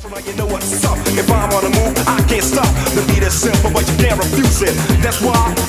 You know what's up. If I'm on the move, I can't stop. The beat is simple, but you can't refuse it. That's why